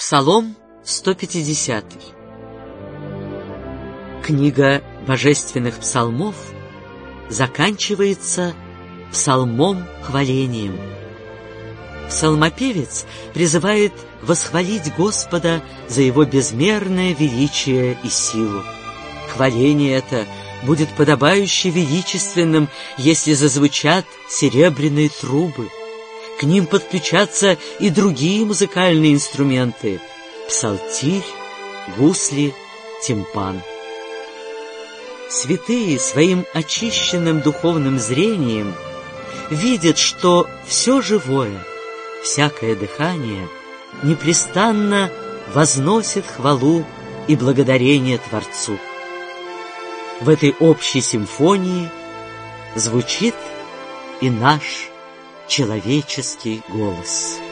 Псалом 150. Книга божественных псалмов заканчивается псалмом-хвалением. Псалмопевец призывает восхвалить Господа за Его безмерное величие и силу. Хваление это будет подобающе величественным, если зазвучат серебряные трубы. К ним подключатся и другие музыкальные инструменты — псалтирь, гусли, тимпан. Святые своим очищенным духовным зрением видят, что все живое, всякое дыхание непрестанно возносит хвалу и благодарение Творцу. В этой общей симфонии звучит и наш человеческий голос.